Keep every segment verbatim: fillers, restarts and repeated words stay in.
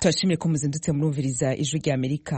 turashimye ko muzindutse murumviriza ijwi rya Amerika.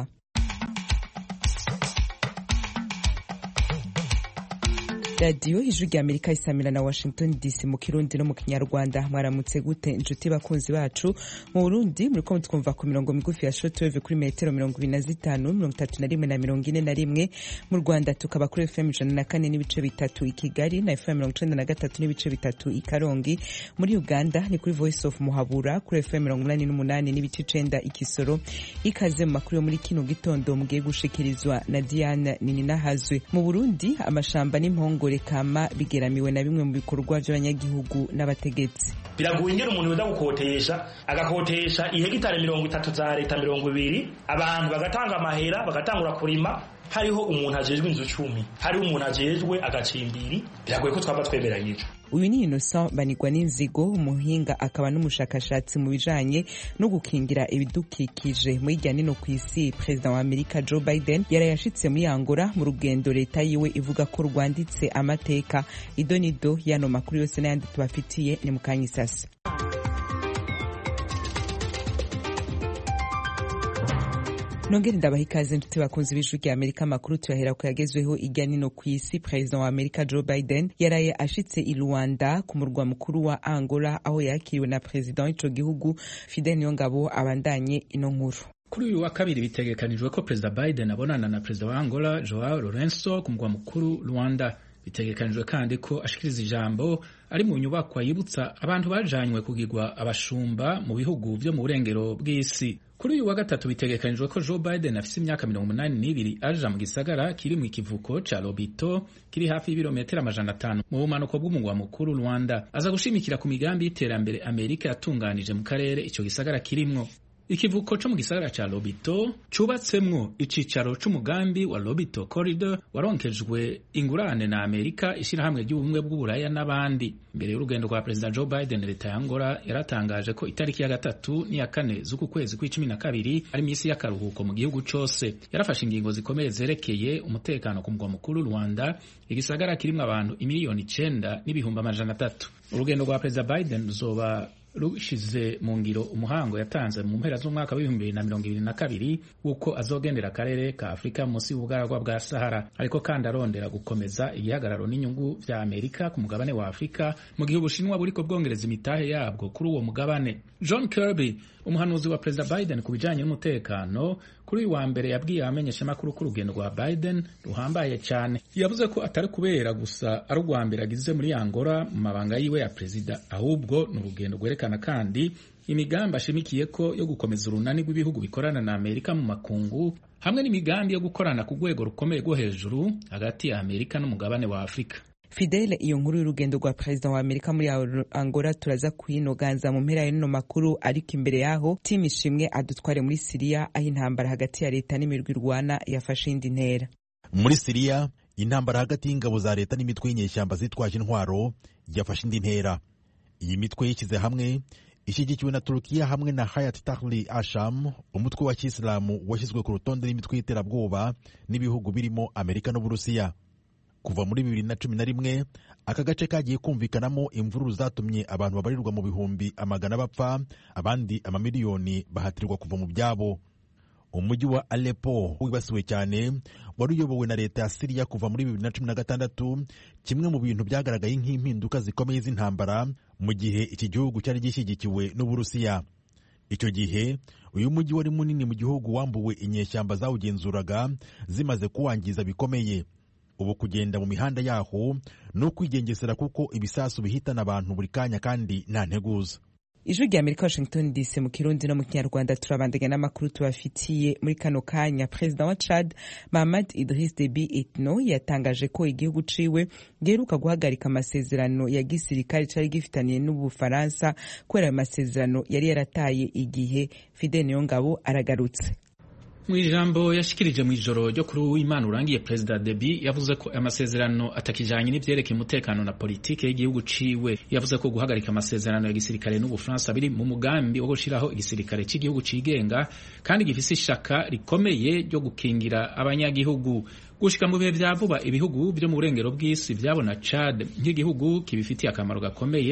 radiyo ijwi rya Amerika isamira na Washington D C mu Kirundi no mu Kinyarwanda. Mwaramutse gute inshuti bakunzi bacu? Mu Burundi muriko mutwumva ku mirongo migufi ya shortwave kuri metero mirongo ibiri na zitanu, mirongo itatu na rimwe na mirongo ine na rimwe. Mu Rwanda tukaba kuri F M ijana na kane n'ibice bitatu i Kigali na F M mirongo icenda na gatatu n'ibice bitatu i Karongi. Muri Uganda ni kuri Voice of Muhabura kuri F M mirongo umunani n'umunani n'ibice icenda i Kisoro. Ikaze mu makuru yo muri kino gitondo mugiye gushikirizwa na Diane Nininahazwe. Mu Burundi amashamba n'impongo kama bigeramiwe na bimwe mu bikorwa by'abanyagihugu n'abategetsi. Biraguye ingero umuntu wenda gukotesha agakotesha ihegitare mirongo itatu za leta mirongo ibiri, abantu bagatanga amahera bagatangura kurima, hariho umuntu ajejwe inzu cumi, hariho umuntu ajejwe agacimbiri. Biragoye ko twaba twemeranyije. Uyu ni Innocent Banigwa n'inzigo, umuhinga akaba n'umushakashatsi mu bijanye no gukingira ibidukikije. Mu hirya nino ku isi, President wa Amerika Joe Biden yarayashitse muri Angola mu rugendo leta yiwe ivuga ko rwanditse amateka. Idonido yano makuru yose n'ayandi tubafitiye ni mukanyisasa. Nongere ndabaha ikaze nshuti bakunzi b'ijwi rya Amerika. Amakuru tuyahera ko yagezweho irya nino ku isi. President wa Amerika Joe Biden yaraye ashitse i Luanda ku murwa mukuru wa Angola, aho yakiriwe na President w'ico gihugu Fidel Nyongabo. Abandanye ino nkuru. Kuri uyu wa kabiri bitegekanijwe ko President Biden abonana na President wa Angola Joao Lourenço ku murwa mukuru Luanda. Bitegekanijwe kandi ko ashikiriza ijambo ari mu nyubakwa yibutsa abantu bajanywe kugirwa abashumba mu bihugu vyo mu burengero bw'isi. Kuri uyu wa gatatu bitegekanijwe ko Joe Biden afise imyaka mirongo umunani n'ibiri aja mu gisagara kiri mu ikivuko ca Lobito kiri hafi y'ibirometero amajana atanu mu bumanuko bw'umugwa mukuru Luanda. Aza gushimikira ku migambi y'iterambere Amerika yatunganije mu karere ico gisagara kirimwo. Ikivuko co mu gisagara ca Lobito cubatsemwo icicaro c'umugambi wa Lobito Corridor waronkejwe ingurane na Amerika, ishirahamwe ry'ubumwe bw'Uburaya n'abandi. Mbere y'urugendo rwa President Joe Biden, leta ya Angola yaratangaje ko itariki ya gatatu n'iya kane z'uku kwezi kw'icumi na kabiri ari misi y'akaruhuko mu gihugu cose. Yarafashe ingingo zikomeye zerekeye umutekano ku mugwa mukuru Luanda, igisagara kirimwo abantu imiliyoni icenda n'ibihumbi amajana atatu. Urugendo rwa President Biden ruzoba rushize mu ngiro umuhango yatanze mu mpera z'umwaka w'ibihumbi bibiri na mirongo ibiri na kabiri uko azogendera akarere ka Afrika munsi y'ubugaragwa bwa Sahara, ariko kandi arondera gukomeza igihagararo n'inyungu vya Amerika ku mugabane wa Afrika mu gihe Ubushinwa buriko bwongereza imitahe yabwo kuri uwo mugabane. John Kirby, umuhanuzi wa President Biden ku bijanye n'umutekano, kuri uyu wa mbere yabwiye abamenyeshamakuru ko urugendo rwa Biden ruhambaye cyane. Yavuze ko atari kubera gusa ari urwa mbere agize muri Angola mu mabanga yiwe ya perezida, ahubwo ni urugendo rwerekana kandi imigambi ashimikiye ko yo gukomeza urunani rw'ibihugu bikorana na Amerika mu makungu, hamwe n'imigambi yo gukorana ku rwego rukomeye rwo hejuru hagati ya Amerika n'umugabane wa Afrika. Fidel, iyo nkuru y'urugendo rwa President wa Amerika muri Angola turaza kuyinoganza mu mpera y'ino makuru, ariko imbere yaho Tim Ishimwe adutware muri Syria, aho intambara hagati ya leta n'imirwi irwana yafashe indi ntera. Muri Syria intambara hagati y'ingabo za leta n'imitwe y'inyeshyamba zitwaje intwaro yafashe indi ntera. Iyi mitwe yishyize hamwe ishyigikiwe na Turukiya hamwe na Hayat Tahrir al-Sham, umutwe wa Kisilamu washyizwe ku rutonde n'imitwe y'iterabwoba n'ibihugu birimo Amerika n'Uburusiya. Kuva muri bibiri na cumi na rimwe aka gace kagiye kumvikanamo imvururu zatumye abantu babarirwa mu bihumbi amagana bapfa, abandi amamiliyoni bahatirwa kuva mu byabo. Umujyi wa Aleppo wibasiwe cyane wari uyobowe na leta ya Syria kuva muri bibiri na cumi na gatandatu, kimwe mu bintu byagaragaye nk'impinduka zikomeye z'intambara mu gihe iki gihugu cyari gishyigikiwe n'Uburusiya. Icyo gihe uyu mujyi wari munini mu gihugu wambuwe inyeshyamba zawugenzuraga zimaze kuwangiza bikomeye. Ubu kugenda mu mihanda yaho no kwigengesera kuko ibisasu bihitana abantu buri kanya kandi nta nteguza. Ijwi rya Amerika Washington D C mu Kirundi no mu Kinyarwanda. Turabandanya n'amakuru tubafitiye muri kano kanya. President wa Chad Mahamat Idriss Deby Itno yatangaje ko igihugu ciwe giheruka guhagarika amasezerano ya gisirikare cari gifitaniye n'Ubufaransa kubera amasezerano yari yarataye igihe. Fidel Nyongabo aragarutse. Mu ijambo yashikirije mu ijoro ryo kuri uw'Imana urangiye, President Deby yavuze ko amasezerano atakijanye n'ivyerekeye umutekano na politike y'igihugu ciwe. Yavuze ko guhagarika amasezerano ya gisirikare n'Ubufaransa biri mu mugambi wo gushiraho igisirikare cy'igihugu cigenga kandi gifise ishaka rikomeye ryo gukingira abanyagihugu. Gushika mu bihe vya vuba ibihugu vyo mu burengero bw'isi vyabona Chad nk'igihugu kibifitiye akamaro gakomeye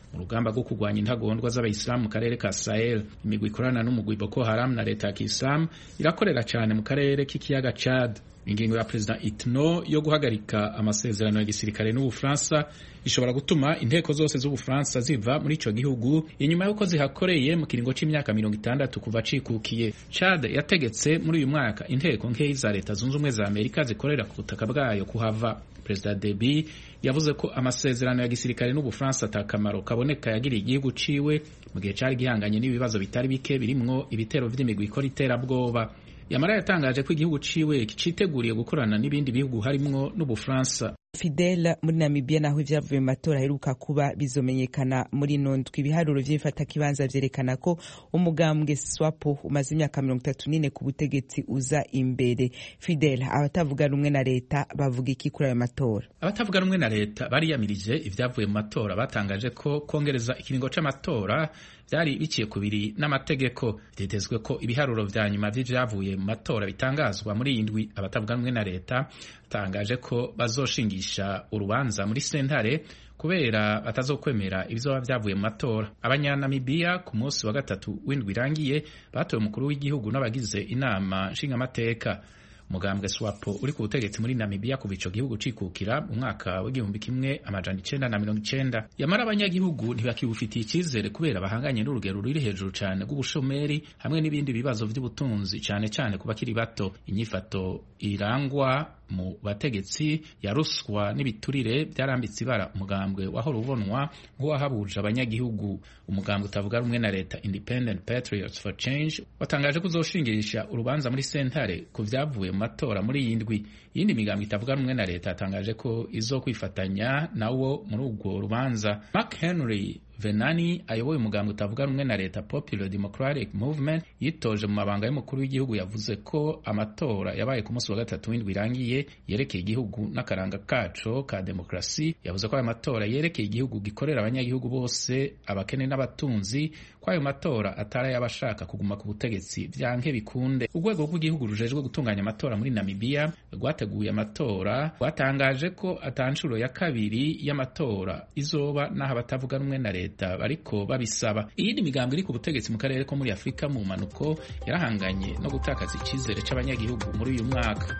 mu rugamba rwo kurwanya intagondwa z'abayisilamu mu karere ka Sahel. Imigwi ikorana n'umugwi Boko Haram na leta ya Kisilamu irakorera cyane mu karere k'ikiyaga Chad. Ingingo ya President Itno yo guhagarika amasezerano ya gisirikare n'Ubufaransa ishobora gutuma inteko zose z'Ubufaransa ziva muri ico gihugu inyuma y'uko zihakoreye mu kiringo c'imyaka mirongo itandatu kuva cikukiye. Chad yategetse muri uyu mwaka inteko nkeyi za leta zunze ubumwe za Amerika zikorera ku butaka bwayo kuhava. President Deby yavuze ko amasezerano ya gisirikare n'Ubufaransa atakamaro kaboneka yagiriye igihugu ciwe mu gihe cari gihanganye n'ibibazo bitari bike birimwo ibitero vy'imigwi ikora iterabwoba. Yamara yatangaje ko igihugu ciwe citeguriye gukorana n'ibindi bihugu harimwo n'Ubufaransa. Fidel muri Namibia naho ivyavuye mu matora aheruka kuba bizomenyekana muri nondwi. Ibiharuro vy'ifata kibanza vyerekana ko umugambwe SWAPO umaze imyaka mirongo itatu n'ine ku butegetsi uza imbere. Fidel, abatavuga rumwe na leta bavuga iki kuri ayo matora? Abatavuga rumwe na leta bariyamirije ivyavuye mu matora, batangaje ko kongereza ikiringo c'amatora vyari biciye kubiri n'amategeko. Vyitezwe ko ibiharuro vya nyuma vy'ivyavuye mu matora bitangazwa muri indwi. Abatavuga rumwe na leta batangaje ko bazoshingisha urubanza muri sentare kubera batazokwemera ibizoba vyavuye mu matora. Abanyanamibiya ku munsi wa gatatu w'indwi irangiye batoye umukuru w'igihugu n'abagize inama nshingamateka. Umugambwe SWAPO uri ku butegetsi muri Namibia kuva ico gihugu cikukira mu mwaka w'igihumbi kimwe amajana icenda na mirongo icenda. Yamara abanyagihugu ntibakibufitiye icizere kubera bahanganye n'urugero ruri hejuru cane rw'ubushomeri hamwe n'ibindi bibazo vy'ubutunzi cane cane ku bakiri bato. Inyifato irangwa mu bategetsi ya ruswa n'ibiturire byarambitse ibara umugambwe wahora ubonwa nk'uwahabuje abanyagihugu. Umugambwe utavuga rumwe na leta Independent Patriots for Change watangaje ko uzoshingirisha urubanza muri sentare ku vyavuye mu matora muri iyi ndwi. Iyindi migambwe itavuga rumwe na leta yatangaje ko izokwifatanya nawo muri urwo rubanza. Mark Henry Venani ayoboye umugambwe utavuga rumwe na leta Popular Democratic Movement yitoje mu mabanga y'umukuru w'igihugu yavuze ko amatora yabaye ku munsi wa gatatu w'indwi irangiye yerekeye igihugu n'akaranga kaco ka demokrasi. Yavuze ko ayo matora yerekeye igihugu gikorera abanyagihugu bose, abakene n'abatunzi, ko ayo matora atari y'abashaka kuguma ku butegetsi vyanke bikunde. Urwego rw'igihugu rujejwe gutunganya amatora muri Namibia rwateguye amatora rwatangaje ko atanshuro ya kabiri y'amatora izoba naho abatavuga rumwe na leta bariko babisaba. Iyindi migambwe iri ku butegetsi mu karere ko muri Afrika mu manuko yarahanganye no gutakaza icizere c'abanyagihugu muri uyu mwaka.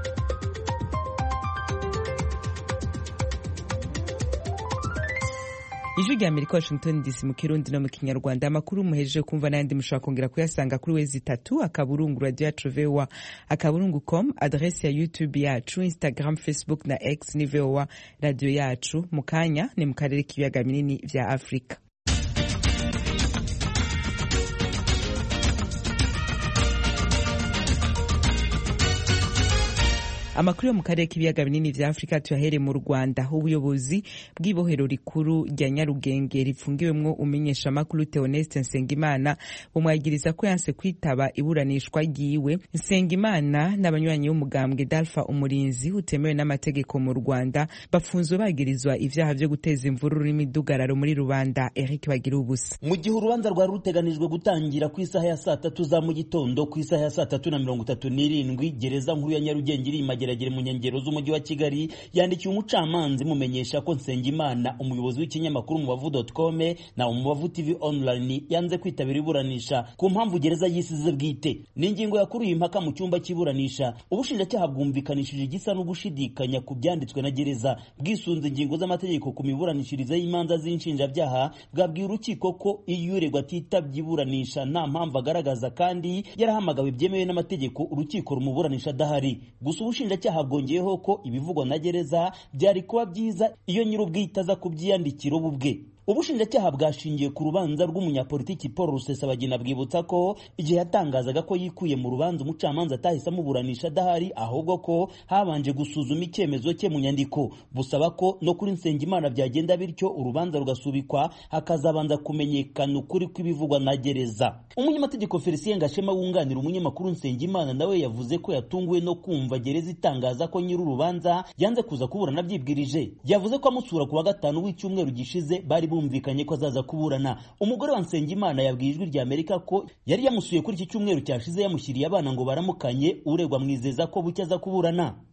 Ijwi rya Amerika Washington D C mu Kirundi no mu Kinyarwanda. Amakuru muhejeje kumva n'ayandi mushobora kongera kuyasanga kuri wezi itatu akaburungu radio yacu V O A akaburungu com, adresse ya YouTube yacu, Instagram, Facebook na X ni V O A radio yacu. Mu kanya ni mu karere k'ibiyaga binini vya Afrika. Amakuru yo mu karere k'ibiyaga binini vya Afrika tuyahere mu Rwanda. Ubuyobozi bw'ibohero rikuru rya Nyarugenge rifungiwemwo umenyesha makuru Theoneste Nsengimana bumwagiriza ko yanse kwitaba iburanishwa ryiwe. Nsengimana n'abanywanyi b'umugambwe Dalfa Umurinzi utemewe n'amategeko mu Rwanda bafunzwe bagirizwa ivyaha vyo guteza imvururu n'imidugararo muri rubanda. Eric bagira ubusa. Mu gihe urubanza rwari ruteganijwe gutangira ku isaha ya saa tatu za mu gitondo, ku isaha ya saa tatu na mirongo itatu n'irindwi gereza nkuru ya Nyarugenge iri mageragere mu nkengero z'umujyi wa Kigali yandikiye umucamanza mumenyesha ko Nsengimana umuyobozi w'ikinyamakuru Umubavu dot com na Umubavu T V online yanze kwitabira iburanisha ku mpamvu gereza yisize bwite. Ni ingingo yakuruye impaka mu cyumba cy'iburanisha. Ubushinjacyaha bwumvikanishije igisa no gushidikanya ku byanditswe na gereza bwisunze ingingo z'amategeko ku miburanishirize y'imanza z'inshinjabyaha, bwabwiye urukiko ko iyo uregwa atitabye iburanisha nta mpamvu agaragaza kandi yarahamagawe byemewe n'amategeko urukiko rumuburanisha adahari. Gusa ubushinjacyaha bwongeyeho ko ibivugwa na gereza byari kuba byiza iyo nyir'ubwite aza kubyiyandikira ubwe. Ubushinjacyaha bwashingiye ku rubanza rw'umunyapolitiki Paul Rusesabagina bwibutsa ko igihe yatangazaga ko yikuye mu rubanza umucamanza atahise amuburanisha adahari, ahubwo ko habanje gusuzuma icyemezo cye mu nyandiko busaba ko no kuri Nsengimana byagenda bityo urubanza rugasubikwa hakazabanza kumenyekana ukuri kw'ibivugwa na gereza. Umunyamategeko Felicien Gashema wunganira umunyamakuru Nsengimana nawe yavuze ko yatunguwe no kumva gereza itangaza ko nyiri urubanza yanze kuza kuburana byibwirije. Yavuze ko amusura ku wa gatanu w'icyumweru gishize bari bumvikanye ko azaza kuburana. Umugore wa Nsengimana yabwiye Ijwi rya Amerika ko yari yamusuye kuri iki cyumweru cyashize yamushyiriye abana ngo baramukanye, uregwa mwizeza ko bucya aza kuburana.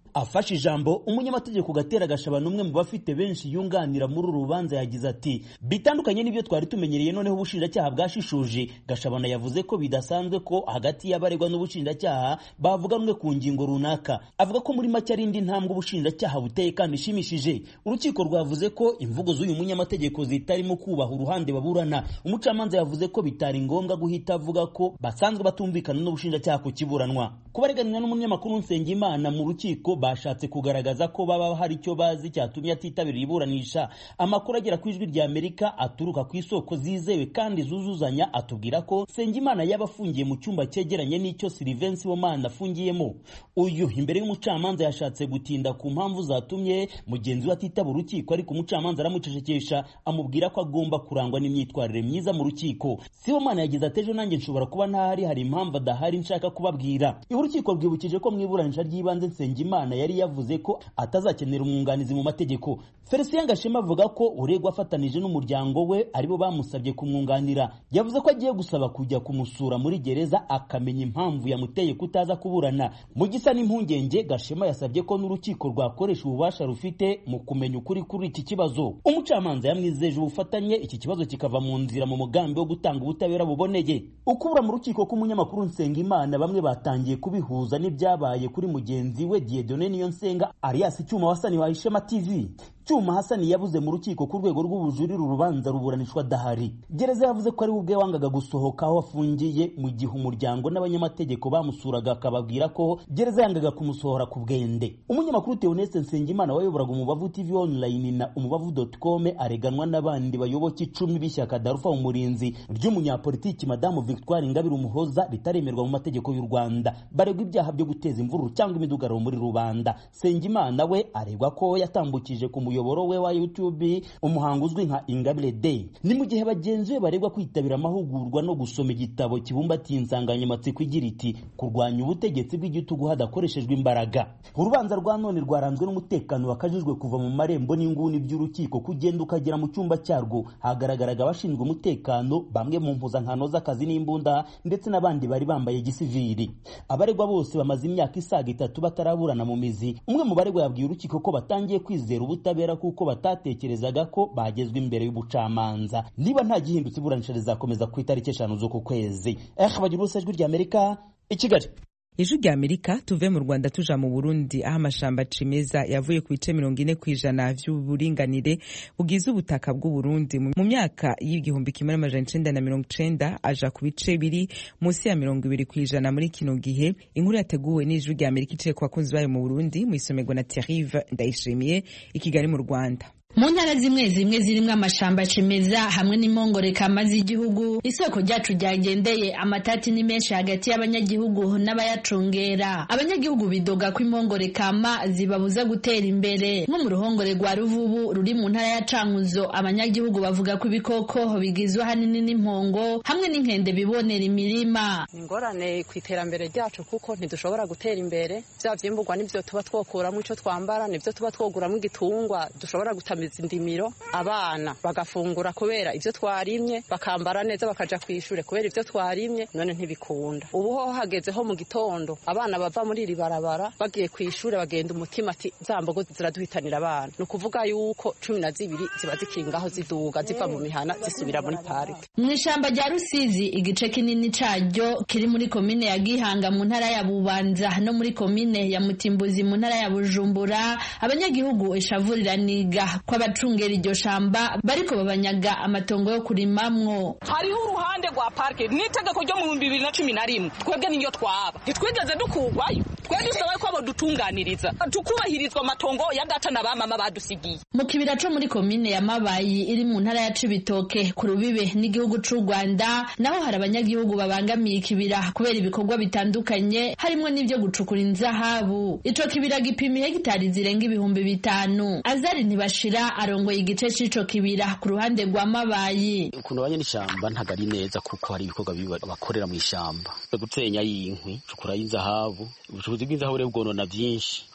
Afashe ijambo umunyamategeko Gatera Gashabana umwe mu bafite benshi yunganira muri uru rubanza yagize ati bitandukanye n'ibyo twari tumenyereye noneho ubushinjacyaha bwashishuje. Gashabana yavuze ko bidasanzwe ko hagati y'abaregwa n'ubushinjacyaha bavuganwe ku ngingo runaka. Avuga ko muri make ari indi ntambwe ubushinjacyaha buteye kandi ishimishije. Urukiko rwavuze ko imvugo z'uyu munyamategeko zitarimo kubaha uruhande baburana. Umucamanza yavuze ko bitari ngombwa guhita avuga ko basanzwe batumvikana n'ubushinjacyaha ku kiburanwa. Kubareganira n'umunyamakuru Nsengimana mu rukiko bashatse kugaragaza ko baba hari icyo bazi cyatumye atitabira iburanisha. Amakuru agera ku ijwi rya Amerika aturuka ku isoko zizewe kandi zuzuzanya atubwira ko Nsengimana yaba afungiye mu cyumba cyegeranye n'icyo Sylvain Sibomana afungiyemo. Uyu imbere y'umucamanza yashatse gutinda ku mpamvu zatumye mugenzi we atitaba urukiko, ariko umucamanza aramucecekesha amubwira ko agomba kurangwa n'imyitwarire myiza mu rukiko. Sibomana yagize ati ejo nanjye nshobora kuba ntahari, hari impamvu adahari nshaka kubabwira. Urukiko rwibukije ko mu iburanisha ry'ibanze Nsengimana yari yavuze ko atazakenera umwunganizi mu mategeko. Felicien Gashema avuga ko uregwa afatanije n'umuryango we aribo bamusabye kumwunganira. Yavuze ko agiye gusaba kujya kumusura muri gereza akamenya impamvu yamuteye kutaza kuburana. Mu gisa n'impungenge, Gashema yasabye ko n'urukiko rwakoresha ububasha rufite mu kumenya ukuri kuri iki kibazo. Umucamanza yamwizeje ubufatanye iki kibazo kikava mu nzira mu mugambi wo gutanga ubutabera buboneye. Ukubura mu rukiko k'umunyamakuru Nsengimana bamwe batangiye kubihuza n'ibyabaye kuri mugenzi we Dieudonné Niyonsenga alias Cyuma Hasani wa Ishema T V. Cyuma Hasani yabuze mu rukiko ku rwego rw'ubujurire urubanza ruburanishwa dahari. Gereza yavuze ko ari ubwe wangaga gusohoka aho afungiye mu gihe umuryango n'abanyamategeko bamusuraga akababwira ko gereza yangaga kumusohora ku bwende. Umunyamakuru Theoneste Nsengimana wayoboraga Umubavu T V online na umubavu dot com areganwa n'abandi bayoboke icumi b'ishyaka Darufa umurinzi ry'umunyapolitiki Madamu Victoire Ingabire Umuhoza ritaremerwa mu mategeko y'u Rwanda. Baregwa ibyaha byo guteza imvururu cyangwa imidugararo muri rubanda. Nsengimana we aregwa ko yatambukije ku umuyoboro we wa YouTube umuhango uzwi nka Ingabire Day. Ni mu gihe bagenzi be baregwa kwitabira amahugurwa no gusoma igitabo kibumbatiye insanganyamatsiko igira iti kurwanya ubutegetsi bw'igitugu hadakoreshejwe imbaraga. Urubanza rwa none rwaranzwe n'umutekano wakajijwe kuva mu marembo n'inguni by'urukiko kugenda ukagera mu cyumba cyarwo. Hagaragaraga abashinzwe umutekano bamwe mu mpuzankano z'akazi n'imbunda ndetse n'abandi bari bambaye gisivili. Abaregwa bose bamaze imyaka isaga itatu bataraburana mu mizi. Umwe mu baregwa yabwiye urukiko ko batangiye kwizera ubutabera kuko batatekerezaga ko bagezwe imbere y'ubucamanza. Niba nta gihindutse iburanisha rizakomeza ku itariki eshanu z'uku kwezi. Eh bagira ubusa ijwi rya Amerika i Kigali. Ijwi rya Amerika tuve mu Rwanda tuja mu Burundi aho amashamba cimeza yavuye ku bice mirongo ine kw'ijana vy'uburinganire bugize ubutaka bw'u Burundi mu myaka y'igihumbi kimwe n'amajana icenda na mirongo icenda aja ku bice biri munsi ya mirongo ibiri kw'ijana muri kino gihe. Inkuru yateguwe n'Ijwi rya Amerika iciye ku bakunzi bayo mu Burundi mu isomerwa na Thierry Ndayishimiye i Kigali mu Rwanda. Mu ntara zimwe zimwe zirimwo amashamba cimeza hamwe n'impongore kama z'igihugu, isoko ryacu ryagendeye amatati ni menshi hagati y'abanyagihugu n'abayacungera. Abanyagihugu bidoga ko impongore kama zibabuza gutera imbere. Nko mu ruhongore rwa Ruvubu ruri mu ntara ya Cankuzo, abanyagihugu bavuga ko ibikoko bigizwe hanini n'impongo hamwe n'inkende bibonera imirima. Ingorane ku iterambere ryacu kuko ntidushobora gutera imbere, vya vyimburwa nivyo tuba twokuramo ico twambara, nivyo tuba twoguramo igitungwa dushobora guta indimiro, abana bagafungura kubera ivyo twarimye, bakambara neza bakaja kwishure kubera ivyo twarimye, none ntibikunda. Ubu ho hageze ho mu gitondo abana bava muri iri barabara bagiye kwishure bagenda umutima ati zambogo ziraduhitanira abana. No kuvuga yuko cumi na zibiri ziba zikingaho ziduga ziva mu mihana zisubira muri parike. Mu ishamba rya Rusizi igice kinini caryo kiri muri komine ya Gihanga mu ntara ya Bubanza no muri komine ya Mutimbuzi mu ntara ya Bujumbura, abanyagihugu ishavurira niga ko abacungera iryo shamba bariko babanyaga amatongo yo kurimamwo. Hariho uruhande rwa parke n'itegeko ryo mu bibiri na cumi na rimwe twebwe niyo twaba ntitwigeze dukugwayo, twe dusaba ko abo dutunganiriza tukubahirizwa amatongo ya data na bamama badusigiye. Mu kibira co muri komine ya Mabayi iri mu ntara ya Cibitoke ku rubibe n'igihugu c'u Rwanda, naho hari abanyagihugu babangamiye ikibira kubera ibikorwa bitandukanye harimo n'ivyo gucukura inzahabu. Ico kibira gipima hegitari zirenga ibihumbi bitanu. Azari ntibashira arongoye igice c'ico kibira ku ruhande rwa Mabayi. Ukuntu banye n'ishamba ntago ari neza kuko hari ibikorwa bakorera mu ishamba, gutenya y'inkwi, cukura y'inzahabu. Ubucukuzi bw'inzahabu rero bwonona byinshi,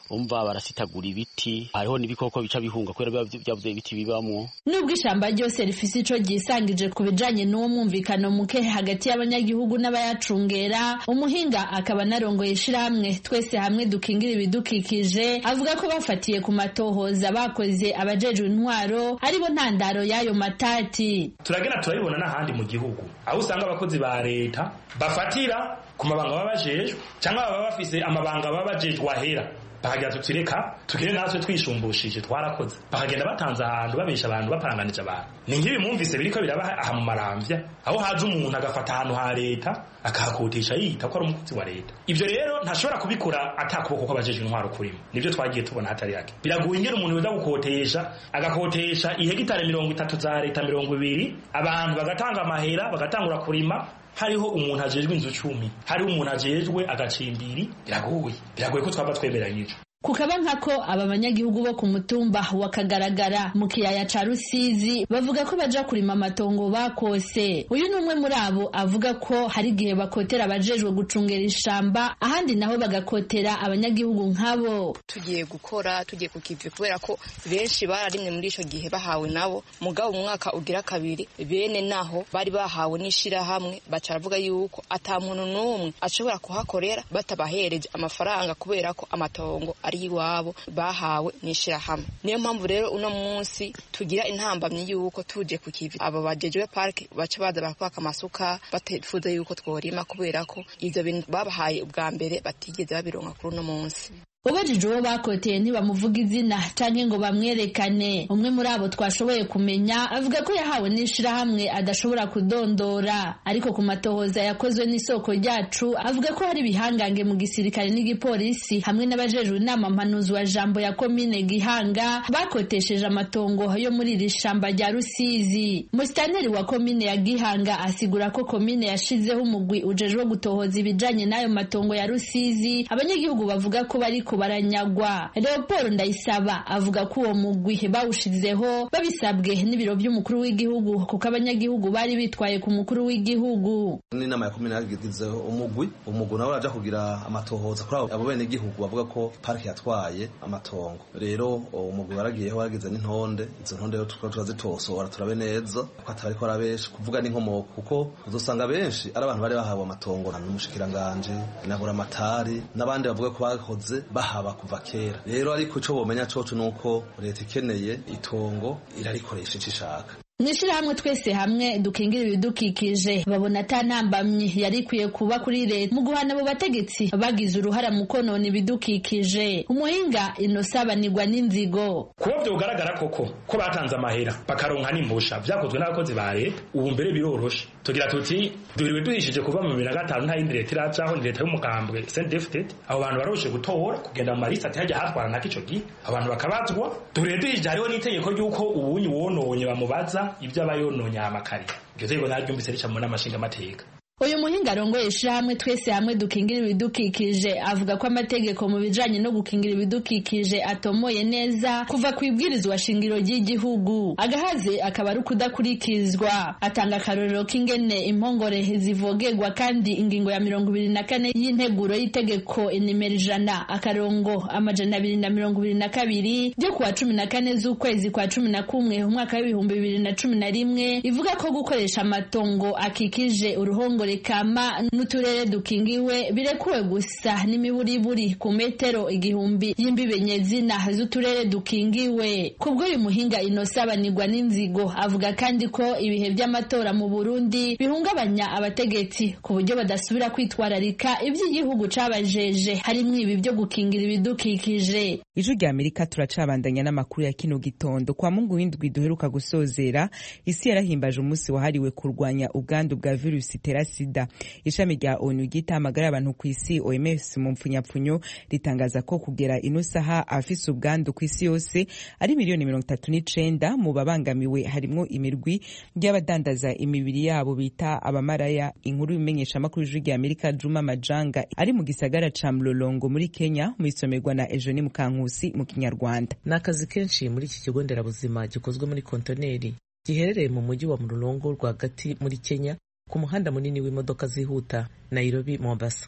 umva barasitagura ibiti, hariho n'ibikoko bica bihunga kubera byavuze ibiti bibamwo. Nubwo ishamba ryose rifise ico ryisangije ku bijanye n'uwo mwumvikano muke hagati y'abanyagihugu n'abayacungera, umuhinga akaba narongoye ishirahamwe twese hamwe dukingira ibidukikije avuga ko bafatiye ku matohoza bakoze abajejwe intwaro aribo ntandaro y'ayo matati. Turagena turabibona n'ahandi mu gihugu aho usanga abakozi ba leta bafatira ku mabanga baba bajejwe cyangwa baba bafise amabanga baba bajejwe ahera bahagera tutireka tugire natwe twishumbushije twarakoze bahagenda batanze ahantu babesha abantu baparanganije abantu. Ni ngibi mwumvise biriko biraba aha mu Maramvya aho haje umuntu agafata ahantu ha leta akahakotisha yita ko ari umukozi wa leta. Ivyo rero ntashobora kubikora atakuboko kw'abajejwe intwaro kurimo. Nivyo twagiye tubona hatari yake. Biraguye ingene umuntu weza gukotesha agakotesha ihegitare mirongo itatu za leta mirongo ibiri abantu bagatanga amahera bagatangura kurima hariho umuntu ajejwe inzu cumi hariho umuntu ajejwe agacimbiri. Biraguye biraguye ko twaba twemeranyije kukaba nkako aba banyagihugu bo ku mutumba wakagaragara mu kiyaya ca Rusizi bavuga ko baja kurima amatongo bakose. Uyu numwe muri abo avuga ko hari gihe bakotera abajejwe gucungera ishamba ahandi naho bagakotera abanyagihugu nkabo. Tugiye gukora tugiye kukivi kubera ko benshi bararimwe muri ico gihe bahawe nabo mugabo mu mwaka ugira kabiri bene naho bari bahawe n'ishira hamwe bacaravuga yuko ata muntu numwe ashobora kuhakorera batabahereje amafaranga kubera ko amatongo ari iwabo bahawe nishira hamwe. Niyo mpamvu rero uno munsi tugira intambamye yuko tuje ku kivi aba bajejwe park baca baza bakwaka amasuka batefuza yuko tworima kubera ko ivyo bintu babahaye ubwa mbere batigeze babironka kuri uno munsi. Ubajije uwo bakoteye ntibamuvuga izina canke ngo bamwerekane. Umwe muri abo twashoboye kumenya avuga ko yahawe n'ishirahamwe adashobora kudondora, ariko ku matohoza yakozwe n'isoko ryacu avuga ko hari bihangange mu gisirikare n'igipolisi hamwe n'abajejwe inama mpanuzi wa jambo ya komine Gihanga bakotesheje amatongo yo muri iri shamba rya Rusizi. Musitanteri wa komine ya Gihanga asigura ko komine yashizeho umugwi ujejwe gutohoza ibijanye n'ayo matongo ya Rusizi. Abanyagihugu bavuga ko bariko baranyagwa. Leopold Ndayisaba avuga ko uwo mugwi bawushizeho babisabwe n'ibiro by'umukuru w'igihugu kuko abanyagihugu bari bitwaye ku mukuru w'igihugu. N'inama ya komine yagizeho umugwi umugwi nawe araja kugira amatohoza kuri abo bene igihugu bavuga ko park yatwaye amatongo. Rero umugwi waragiyeho wagize n'intonde, izo ntonde rero tukaba turazitosora turabe neza ko atari ko arabesha kuvuga n'inkomoko kuko uzosanga benshi ari abantu bari bahawe amatongo n'umushikiranganje nabura amatari n'abandi bavuga ko bakoze haba kuva kera. Rero ariko ico bomenya coco nuko leta ikeneye itongo irarikoresha icishaka. Nishirahamwe twese hamwe dukingira ibidukikije babona atantambamye yari kwiye kuba kuri leta mu guhana abo bategetsi bagize uruhara mu konona ibidukikije. Umuhinga inosabanirwa n'inzigo kuba byo ugaragara koko ko batanze amahera bakaronka n'imbusha vyakozwe n'abakozi ba leta ubu mbere biroroshe. Tugira tuti duriwe duhishije kuva mu bibiri na gatanu nta yindi leta iracaho ni leta y'umukambwe Saint-Deftet. Abo bantu baroshe gutora kugenda mu marisa ati hajya hatwara nako ico gihe abantu bakabazwa. Duriwe duhishije hariho n'itegeko ry'uko ubunyi wononye bamubaza ibyo abayononye amakari. Iryo tegeko naryumvise rica mu n'amashinga amateka. Uyu muhinga arongoye ishirahamwe twese hamwe dukingira ibidukikije avuga ko amategeko mu bijanye no gukingira ibidukikije atomoye neza kuva ku ibwirizwa shingiro ry'igihugu. Agahaze akaba ari kudakurikizwa. Atanga akarorero k'ingene impongore zivogerwa kandi ingingo ya mirongo ibiri na kane y'integuro y'itegeko inimero ijana akarongo amajana abiri na mirongo ibiri na kabiri ryo kuwa cumi na kane z'ukwezi kwa cumi na kumwe umwaka w'ibihumbi bibiri na cumi na rimwe ivuga ko gukoresha amatongo akikije uruhongo kama n'uturere dukingiwe birekuwe gusa n'imiburiburi ku metero igihumbi y'imbibe nyezina z'uturere dukingiwe. Kubwo uyu muhinga inosabanirwa n'inzigo avuga kandi ko ibihe by'amatora mu Burundi bihungabanya abategetsi ku buryo badasubira kwitwararika iby'igihugu cabajeje harimwo ibi byo gukingira ibidukikije. Ijwi rya Amerika turacabandanya n'amakuru ya kino gitondo. Kwa Mungu w'indwi duheruka gusozera isi yarahimbaje umunsi wahariwe kurwanya ubwandu bwa virusi itera sida. Ishami rya O N U ryita amagara y'abantu ku isi O M S mu mpfunyapfunyo ritangaza ko kugera ino saha afise ubwandu ku isi yose ari miliyoni mirongo itatu n'icenda. Mu babangamiwe harimwo imirwi y'abadandaza imibiri yabo bita abamaraya. Inkuru imenyesha amakuru y'Ijwi rya Amerika Juma Majanga ari mu gisagara ca Mlolongo muri Kenya mu isomerwa na Eugenie Mukankusi mu Kinyarwanda. Nakazi kenshi muri iki kigo nderabuzima gikozwe muri kontoneri giherereye mu mujyi wa Mlolongo rwagati muri Kenya ku muhanda munini w'imodoka zihuta Nairobi Mombasa.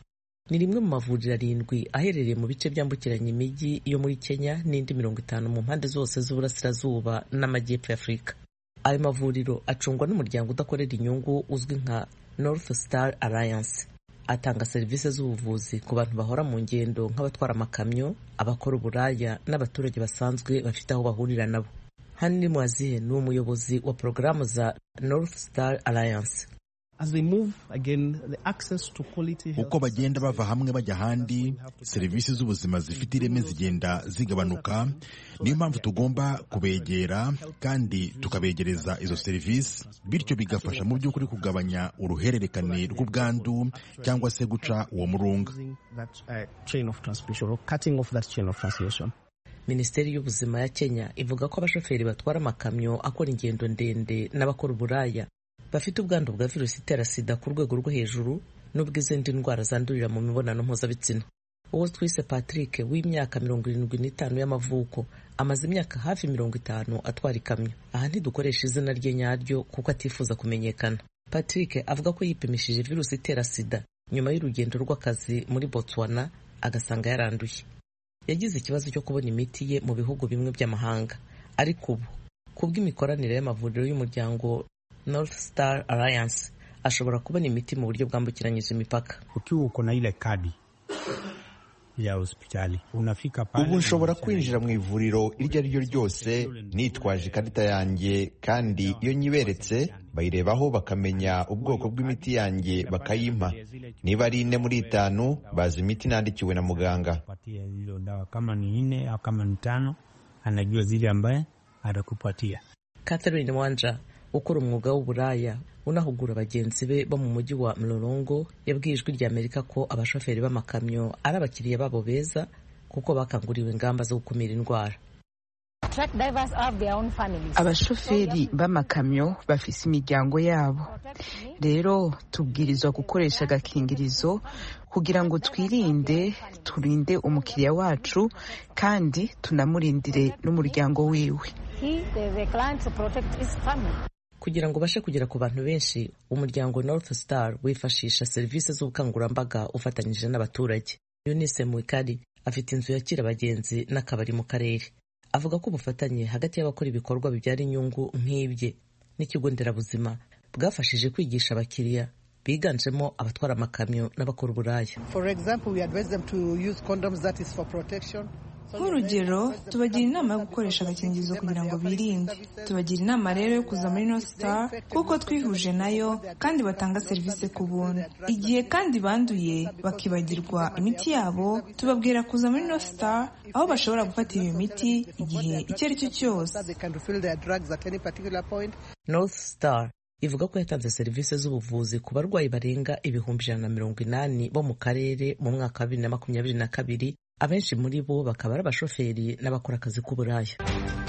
ni rimwe mu mavuriro arindwi aherereye mu bice byambukiranya imijyi yo muri Kenya n'indi mirongo itanu mu mpande zose z'uburasirazuba n'amajyepfo y'Afurika. Ayo mavuriro acungwa n'umuryango udakorera inyungu uzwi nka North Star Alliance. Atanga serivisi z'ubuvuzi ku bantu bahora mu ngendo nk'abatwara amakamyo, abakora uburaya n'abaturage basanzwe bafite aho bahurira nabo. Hanni Mwazihe ni umuyobozi wa porogaramu za North Star Alliance. As they move, again, the access to quality health. Uko bagenda bava hamwe bajya ahandi, serivisi z'ubuzima zifite ireme zigenda zigabanuka. Niyo mpamvu tugomba kubegera kandi tukabegereza izo serivisi, bityo bigafasha mu by'ukuri kugabanya uruhererekane rw'ubwandu cyangwa se guca uwo murunga. Minisiteri y'Ubuzima ya Kenya ivuga ko abashoferi batwara amakamyo akora ingendo ndende n'abakora uburaya bafite ubwandu bwa virusi itera sida ku rwego rwo hejuru n'ubw'izindi ndwara zandurira mu mibonano mpuzabitsina. Uwo twise Patrick w'imyaka mirongo irindwi n'itanu y'amavuko amaze imyaka hafi mirongo itanu atwara ikamyo. Aha ntidukoresha izina rye nyaryo kuko atifuza kumenyekana. Patrick avuga ko yipimishije virusi itera sida nyuma y'urugendo rw'akazi muri Botswana agasanga yaranduye. Yagize ikibazo cyo kubona imiti ye mu bihugu bimwe by'amahanga, ariko ubu kubw'imikoranire y'amavuriro y'umuryango North Star Alliance ashobora kubona imiti mu buryo bwambukiranyije imipaka. Ukiwa uko na ile kadi ya hospitali unafika pale, ubu nshobora kwinjira mu ivuriro iryo ari ryo ryose nitwaje ikarita yanjye, kandi iyo nyiberetse bayirebaho bakamenya ubwoko bw'imiti yanjye bakayimpa. Niba ari ine muri itanu bazi imiti nandikiwe na muganga. Kama ni ine au kama ni tano anajua zile ambaye atakupatia. Catherine Wanja ukora umwuga w'uburaya unahugura bagenzi be bo mu mujyi wa Mlolongo yabwiye Ijwi ry'Amerika ko abashoferi b'amakamyo ari abakiriya babo beza kuko bakanguriwe ingamba zo gukumira indwara. Abashoferi b'amakamyo bafise imiryango yabo, rero tubwirizwa gukoresha agakingirizo kugira ngo twirinde turinde umukiriya wacu kandi tunamurindire n'umuryango wiwe. Kugira ngo bashe kugera ku bantu benshi, umuryango North Star wifashisha serivisi z'ubukangurambaga ufatanyije n'abaturage. Eunice Mwikali afite inzu yakira abagenzi n'akabari mu karere. Avuga ko ubufatanye hagati y'abakora ibikorwa bibyara inyungu nk'ibye n'ikigo nderabuzima bwafashije kwigisha abakiriya biganjemo abatwara amakamyo n'abakora uburaya. Nk'urugero, tubagira inama yo gukoresha agakingirizo kugira ngo birinde. Tubagira inama rero yo kuza muri North Star kuko twihuje nayo kandi batanga serivisi ku buntu. Igihe kandi banduye bakibagirwa imiti yabo, tubabwira kuza muri North Star aho bashobora gufatira iyo miti igihe icyo ari cyo cyose. North Star ivuga ko yatanze serivisi z'ubuvuzi ku barwayi barenga ibihumbi ijana na mirongo inani bo mu karere mu mwaka wa bibiri na makumyabiri na kabiri. Abenshi muri bo bakaba ari abashoferi n'abakora akazi k'uburaya.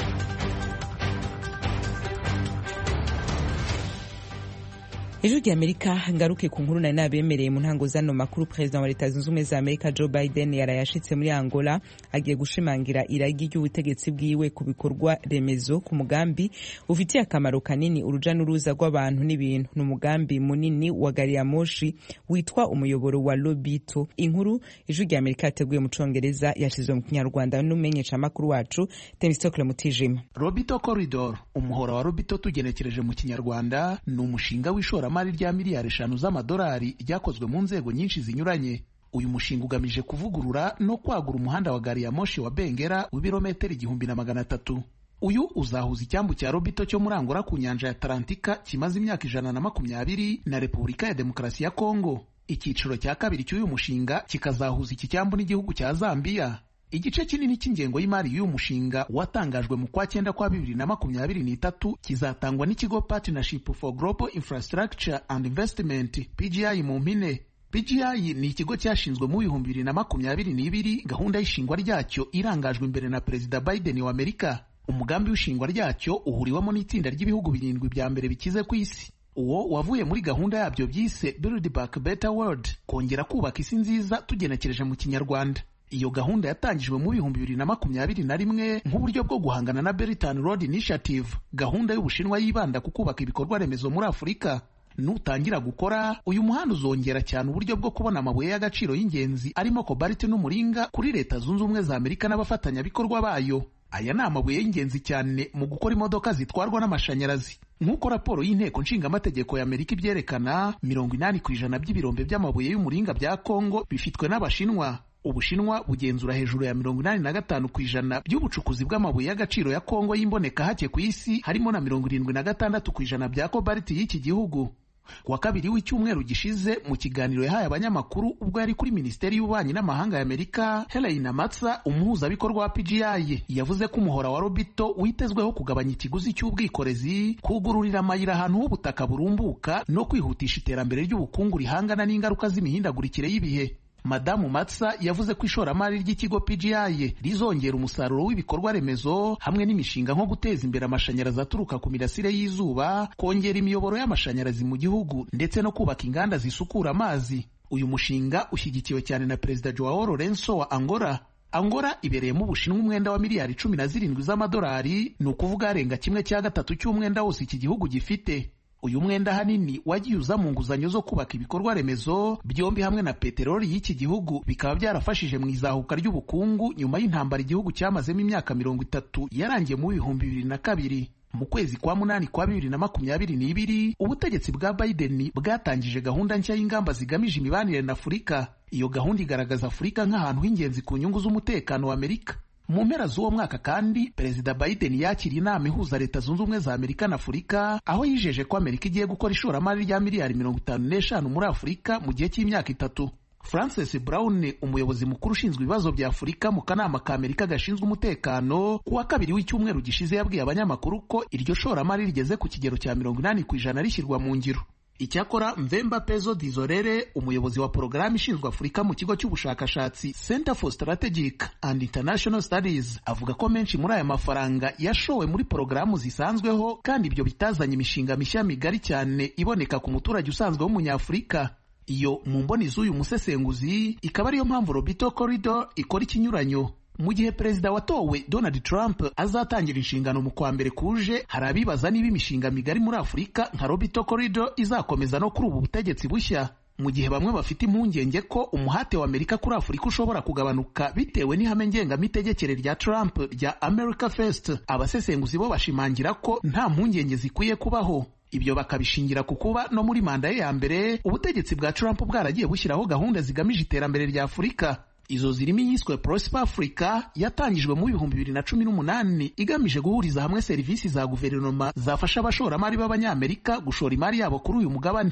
Ijwi ry'Amerika ngaruke ku nkuru nari nabemereye mu ntango zano makuru. Perezida wa Leta Zunze Ubumwe za Amerika Joe Biden yarayashitse muri Angola agiye gushimangira iragi ry'ubutegetsi bwiwe ku bikorwa remezo ku mugambi ufitiye akamaro kanini uruja n'uruza rw'abantu n'ibintu. Ni umugambi munini wa gari ya moshi witwa umuyoboro wa Lobito. Inkuru Ijwi ry'Amerika yateguye mu Congereza yashizwe mu Kinyarwanda n'umenyesha makuru wacu Temistokle Mutijima. Lobito Corridor, umuhora wa Lobito tugenekereje mu Kinyarwanda, ni umushinga w'ishora mari rya miliyari eshanu z'amadolari ryakozwe mu nzego nyinshi zinyuranye. Uyu mushinga ugamije kuvugurura no kwagura umuhanda wa gari ya moshi wa Bengera w'ibirometero igihumbi na magana atatu. Uyu uzahuza icyambu cya Lobito cyo muri Angola ku nyanja ya Atlantika kimaze imyaka ijana na makumyabiri na Repubulika ya Demokarasi ya Kongo. Icyiciro cya kabiri cy'uyu mushinga kikazahuza iki cyambu n'igihugu cya Zambia. Igice kinini cy'ingengo y'imari y'uyu mushinga watangajwe mu kwa cyenda kwa bibiri na makumyabiri n'itatu kizatangwa n'ikigo Partnership for Global Infrastructure and Investment P G I mu mpine. P G I ni ikigo cyashinzwe mu bihumbi bibiri na makumyabiri n'ibiri. Gahunda y'ishingwa ryacyo irangajwe imbere na Perezida Biden wa Amerika. Umugambi w'ishingwa ryacyo uhuriwemo n'itsinda ry'ibihugu birindwi bya mbere bikize ku isi. Uwo wavuye muri gahunda yabyo byise Build Back Better World, kongera kubaka isi nziza tugenekereje mu Kinyarwanda. Iyo gahunda yatangijwe mu bihumbi bibiri na makumyabiri na rimwe nk'uburyo bwo guhangana na Belt and Road Initiative, gahunda y'Ubushinwa yibanda ku kubaka ibikorwa remezo muri Afurika. nutangira gukora uyu muhanda uzongera cyane uburyo bwo kubona amabuye y'agaciro y'ingenzi arimo kobalite n'umuringa kuri Leta Zunze Ubumwe za Amerika n'abafatanyabikorwa bayo. Aya ni amabuye y'ingenzi cyane mu gukora imodoka zitwarwa n'amashanyarazi. Nk'uko raporo y'inteko nshingamategeko ya Amerika ibyerekana, mirongo inani ku ijana by'ibirombe by'amabuye y'umuringa bya Kongo bifitwe n'Abashinwa. Ubushinwa bugenzura hejuru ya mirongo inani na gatanu ku ijana by'ubucukuzi bw'amabuye y'agaciro ya Kongo y'imboneka hake ku isi, harimo na mirongo irindwi na gatandatu ku ijana bya kobaliti y'iki gihugu. Kuwa kabiri w'icyumweru gishize, mu kiganiro yahaye abanyamakuru ubwo yari kuri Minisiteri y'Ububanyi n'Amahanga ya Amerika, Helena Matsa, umuhuzabikorwa wa P G I, yavuze ko umuhora wa Lobito witezweho kugabanya ikiguzi cy'ubwikorezi, kugururira amayira ahantu h'ubutaka burumbuka no kwihutisha iterambere ry'ubukungu rihangana n'ingaruka z'imihindagurikire y'ibihe. Madamu Matsa yavuze ko ishoramari ry'ikigo P G I rizongera umusaruro w'ibikorwa remezo hamwe n'imishinga nko guteza imbere amashanyarazi aturuka ku mirasire y'izuba, kongera imiyoboro y'amashanyarazi mu gihugu ndetse no kubaka inganda zisukura amazi. Uyu mushinga ushyigikiwe cyane na Perezida Joao Lourenço wa Angola. Angola ibereyemo Ubushinwa umwenda wa miliyari cumi na zirindwi z'amadolari, ni ukuvuga arenga kimwe cya gatatu cy'umwenda wose iki gihugu gifite. Uyu mwenda hanini wagiye uza mu nguzanyo zo kubaka ibikorwa remezo, byombi hamwe na peteroli y'iki gihugu bikaba byarafashije mu izahuka ry'ubukungu nyuma y'intambara igihugu cyamazemo imyaka mirongo itatu yarangiye mu bihumbi bibiri na kabiri. Mu kwezi kwa munani kwa bibiri na makumyabiri n'ibiri, ubutegetsi bwa Biden bwatangije gahunda nshya y'ingamba zigamije imibanire na Afurika. Iyo gahunda igaragaza Afurika nk'ahantu h'ingenzi ku nyungu z'umutekano wa Amerika. Mu mpera z'uwo mwaka kandi, Perezida Biden yakiriye inama ihuza Leta Zunze Ubumwe za Amerika na Afurika, aho yijeje ko Amerika igiye gukora ishoramari rya miliyari mirongo itanu n'eshanu muri Afurika mu gihe cy'imyaka itatu. Francis Brown, umuyobozi mukuru ushinzwe ibibazo bya Afurika mu kanama ka Amerika gashinzwe umutekano, kuwa kabiri w'icyumweru gishize yabwiye abanyamakuru ko iryo shoramari rigeze ku kigero cya mirongo inani ku ijana rishyirwa mu ngiro. Icyakora Mvemba Pezo Dizorere, umuyobozi wa porogaramu ishinzwe Afurika mu kigo cy'ubushakashatsi Center for Strategic and International Studies, avuga ko menshi muri aya mafaranga yashowe muri porogaramu zisanzweho kandi ibyo bitazanye imishinga mishya migari cyane iboneka ku muturage usanzwe w'umunyafurika. Iyo mu mboni z'uyu musesenguzi ikaba ariyo mpamvu Lobito Corridor ikora ikinyuranyo. Mu gihe perezida watowe Donald Trump azatangira inshingano mu kwa mbere kuje, hari abibaza niba imishinga migari muri Afurika nka Lobito Corridor izakomeza no kuri ubu butegetsi bushya. Mu gihe bamwe bafite impungenge ko umuhate wa Amerika kuri Afurika ushobora kugabanuka bitewe n'ihame ngengamitegekere rya Trump rya America First, abasesenguzi bo bashimangira ko nta mpungenge zikwiye kubaho. Ibyo bakabishingira ku kuba no muri manda ye ya mbere ubutegetsi bwa Trump bwaragiye bushyiraho gahunda zigamije iterambere rya Afurika. Izo zirimo iyiswe Prosper Africa yatangijwe mu bihumbi bibiri na cumi n'umunani igamije guhuriza hamwe serivisi za guverinoma zafasha abashoramari b'Abanyamerika gushora imari yabo kuri uyu mugabane.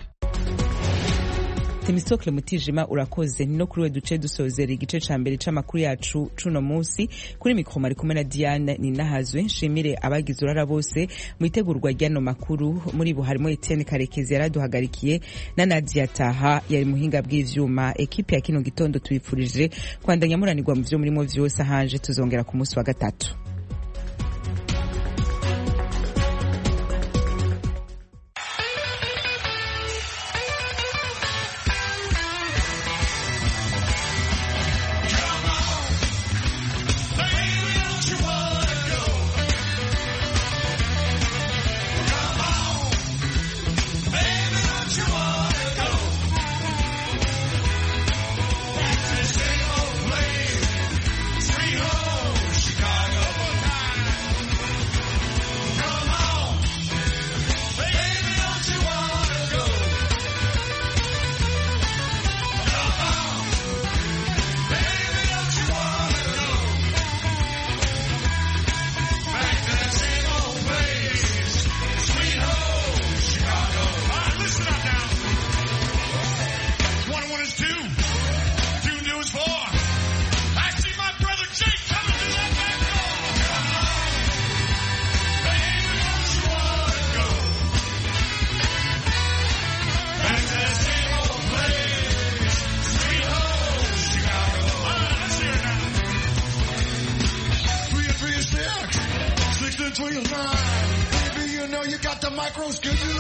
Temistokle Mutijima urakoze. Ni no kuri we duce dusozera igice ca mbere c'amakuru yacu cuno munsi. Kuri mikro mari kumwe na Diane Ninahazwe. Nshimire abagize urara bose mu itegurwa ry'ano makuru, muri bo harimo Etienne Karekezi yaraduhagarikiye na Nadia Taha yari muhinga bw'ivyuma. Ekipe ya kino gitondo tubifurije kwandanya muranirwa mu vyo murimo vyose. Hanje tuzongera ku munsi wa gatatu. Between your mind, baby, you know you got the micro skill.